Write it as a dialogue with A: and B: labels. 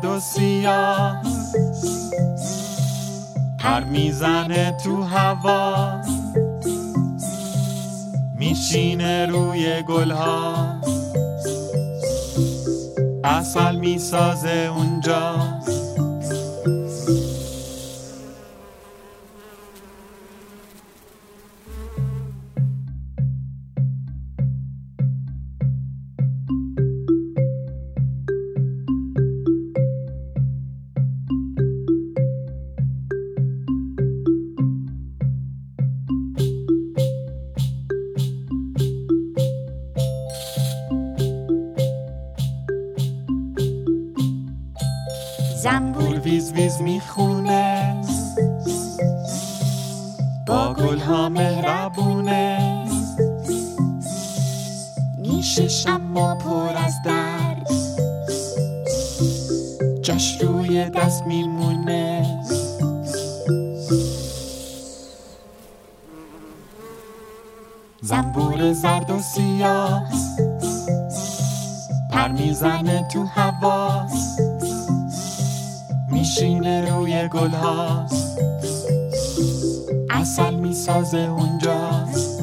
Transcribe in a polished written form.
A: زرد و سیاه پر میزنه تو هوا، میشینه روی گلها، عسل میسازه اونجا. زنبور ویز ویز میخونه، با گلها مهربونه، نیشش اما پر از درد، جاش روی دست میمونه. زنبور زرد و سیاه پر میزنه تو هوا، میشینه روی گلها، عسل میسازه اونجا.